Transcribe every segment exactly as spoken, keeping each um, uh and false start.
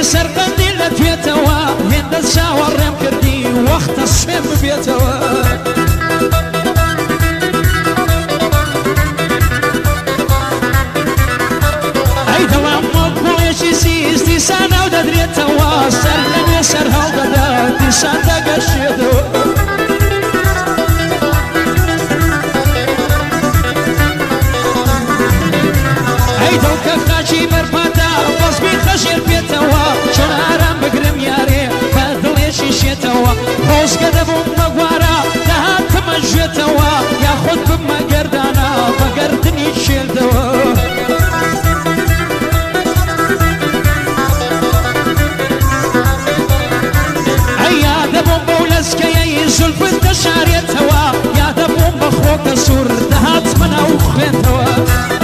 سرقندي لتويتوا هند الشاور رم كردي وقت الشم بيتوا اي دوام مقبول يشي استي سانا ودريتوا سرقندي سر هالغدا تسان تقشيتوا اي دوكا خاشي مرفاتا بصبي خشير بيتوا شون ارام بقرم ياري فادل يشيشيتوا خوش قدبو مقوارا لها تمجيتوا ياخد بما قردانا فقردني تشيلتوا اي يا دبو بولسكي زلف التشاريتوا يا دبو بخوك سور دهات منا وخيتوا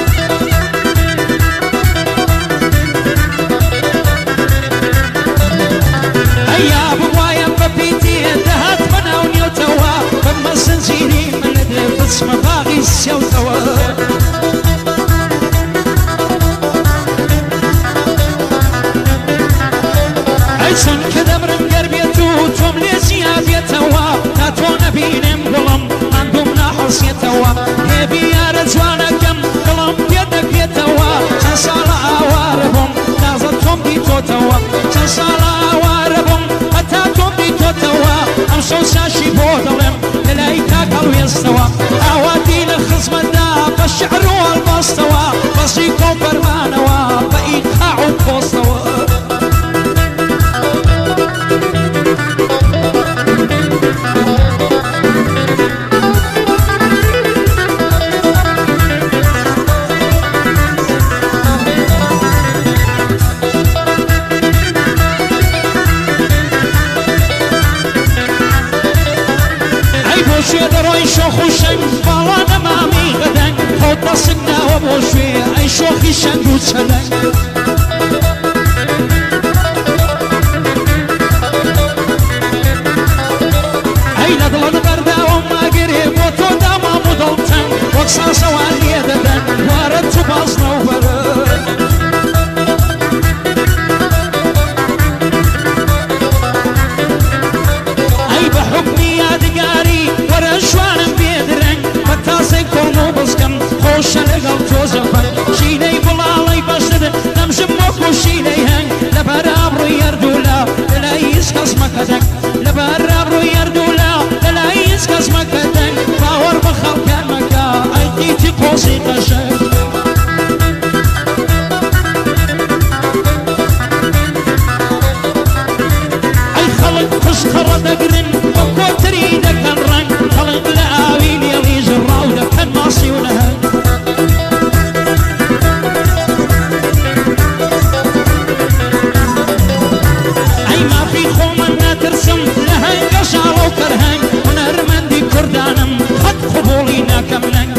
يا بوايا ببيتي انتهت منا ونيوتوا فما سنزيري من دفت مفاغي السيوتوا عيسن كدمر مقربيتو توم ليزيا بيتوا تاتونا بينم قلم عندهم ناحص يتوا هبي يا رجوانا كم قلم بيدك بيتوا تنسالا اواربهم نازلتهم ديتوتوا تنسالا اواربهم امشو ساشي بودلم للايتا قالوا يستوى اوادي للخصم دا بالشعر والمستوى بصيكم برمانوا بايقاع وبوستوى شدروي شوخو شن بالا نمامي غدن خود نسقنا وبوشوي اي شوخي شن دوتشدن اي ندلن بردا وما قريب وتو داما مدلتن وقصا سوالي ددن وارد تبازنا وبرد اي بحكمي يا دقاري ورشوان بيدرن متاسي كونو بسكن خوش لقل توزفن شيني بلالي بشد نمشي موكو شيني هن لبراب رو يردولا للايس قسمكتك لبراب رو يردولا للايس قسمكتك باور بخلق مكا ايتيتي قوسي قشك اي خلق خشخر دقرن وكو تريدك الرنگ خلق لآوين يليج الراودة كان ماصي ونهن اي ما في خومنا ترسم لهن قشالو كرهن ونرمندي كردانم خد قبولينا كمنن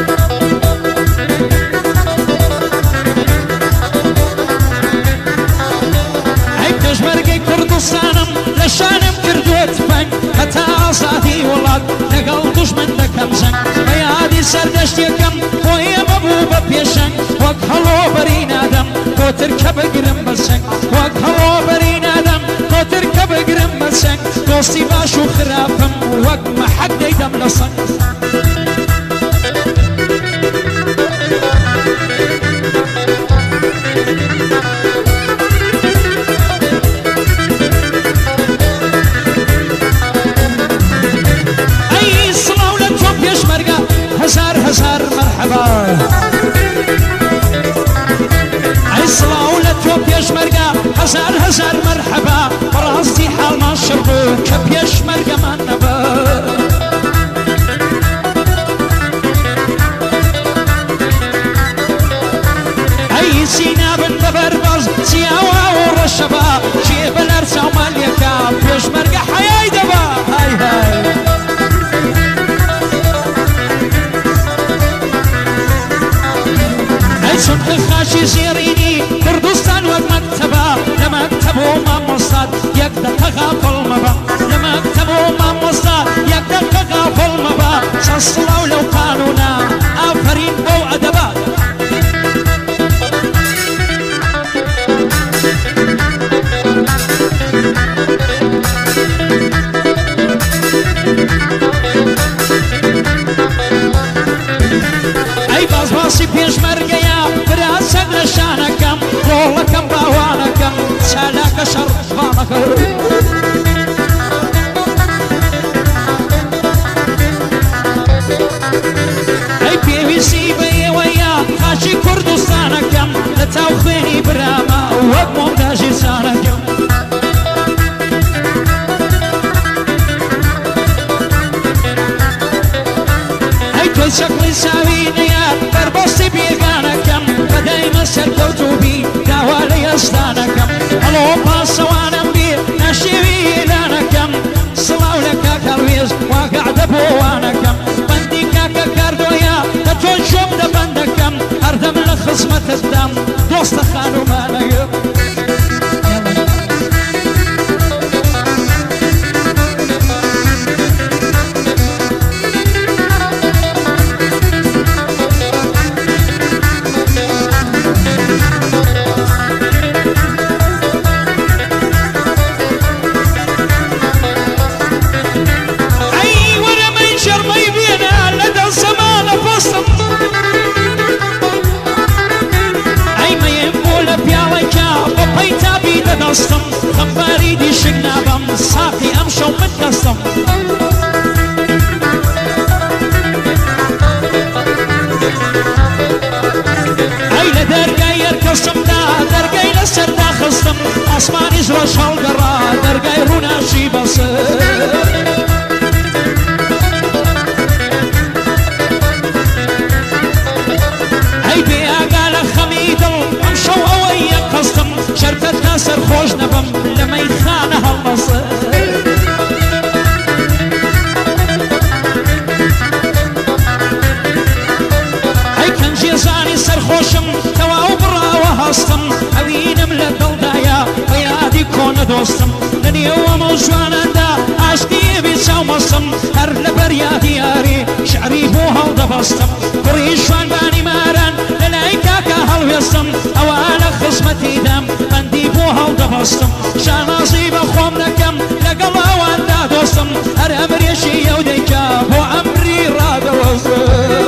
اي بتجمرقي كردستانم لشانم كردوت فن حتى عصاتي ولاد لقل دشمن دكم زن بيادي سردشت يكم وهي مبوبة بيشن وك هلو برين آدم تو تركب قرم بسن وك هلو برين آدم تو تركب قرم بسن دوستي باشو خرافم وك محق ديدم لصن هزار هزار مرحبا اي صلاة توب يشمرقا هزار هزار مرحبا براسي حال ما شربو كب يشمرقا ما نبا اي سينا بن ببربز سياوا ورشبا شيب الارسا وماليكا بيشمرقا حياي دبا هاي هاي صدق خاشي زيريني كردستان ومكتبا لمكتبو ما مصاد يقدر تغافل مبا لمكتبو ما مصاد يقدر تغافل مبا صلوا لو قانونا آفرين بو أدبا دەستم خەمباری دیشک نابم ساقی ئەم شەو من دەستم ئەی لە دەرگای یەرکەسمدا دەرگای لەسەردا خستم ئاسمانیش ڕۆژ هەڵگەڕا دەرگای ڕووناشی بەسر ئەی بێئاگا لە خەمی دڵ ئەم شەو ئەوەی یەک قەستم شەرکەتدا سەرخۆش نەبم لە مەیخانە هەڵبەسر ئەی کەنجێزانی سەرخۆشم تەواو بڕاوە هەستم ئەوینم لە دڵدایە بە یادی کۆنە دۆستم لە نێو ئەمە جواناندا عاشقی بێ چاومەستم هەر لەبەر یادی یاری شعری بۆ هەڵدەبەستم کوڕی شوانبانی ماران لە لای کاکە هەڵوێستم ئەوە لە خزمەتیدام بەندی بۆ هەڵدەبەستم شانازی بە خۆم دەکەم لەگەڵ ئەواندا دۆستم هەر ئەمرێشی ئەو دەیکا بۆ ئەمری ڕادەوەستم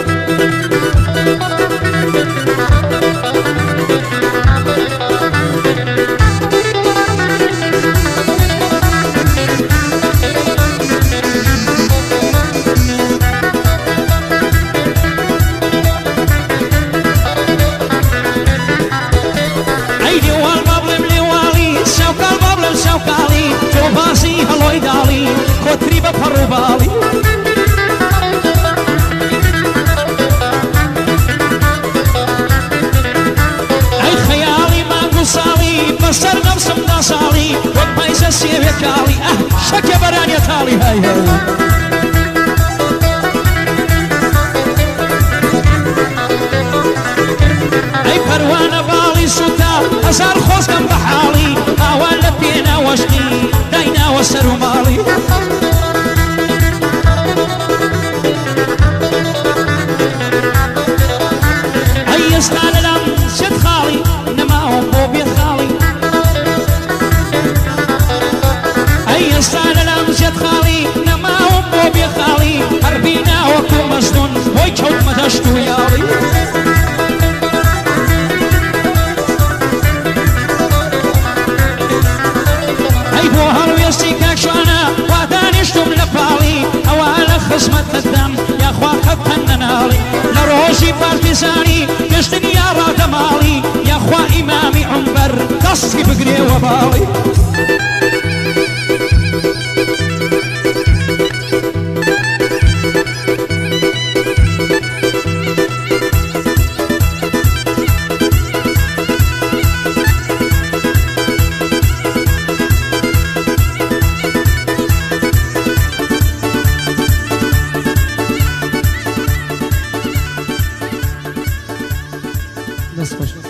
کۆتری بە پەڕ و باڵی ئەی خەیاڵی مانگ و ساڵی بەسەر نەفسمدا ساڵی وەک پایسە سێوێ کاڵی ئەه شەکە بەرانیە تاڵی های های ئەی پەروانە باڵی سوتا هەزار خۆزگەم بە حاڵی ئاوان لە پێناوەشتی دایناوە سەر و ماڵی ئەی ئێستا لەلام سێت خاڵی نەماوە بۆ بێ خاڵی ئەی ئێستا لەلام سێت خاڵی نەماوە بۆ بێ خاڵی هەر بیناوەکو مەزنون بۆی کەوتمە دەشت و یاڵی هەڵوێستی کاکشوانە وا دانیشتم لە پاڵی ئەوە لە خزمەتتدام یاخوا خەتەن نەناڵی لە ڕۆژی پارتیزانی گەشتن یا ڕادەماڵی یاخوا ئیمامی عومبەر دەستی بگرێوە باڵی That's special.